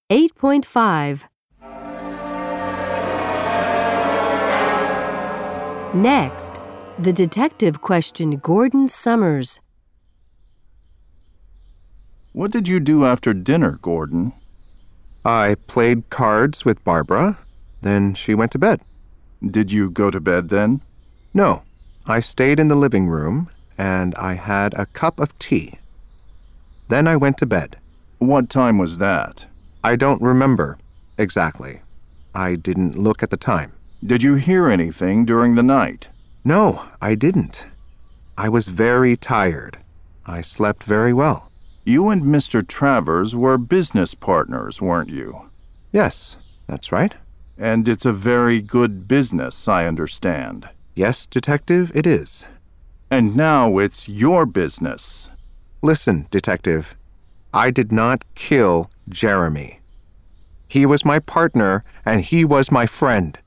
8.5. Next, the detective questioned Gordon Summers. What did you do after dinner, Gordon? I played cards with Barbara. Then she went to bed. Did you go to bed then? No, I stayed in the living room and I had a cup of tea. Then I went to bed. What time was that? I don't remember exactly. I didn't look at the time. Did you hear anything during the night? No, I didn't. I was very tired. I slept very well. You and Mr. Travers were business partners, weren't you? Yes, that's right. And it's a very good business, I understand. Yes, Detective, it is. And now it's your business. Listen, Detective, I did not kill Jeremy. He was my partner and he was my friend.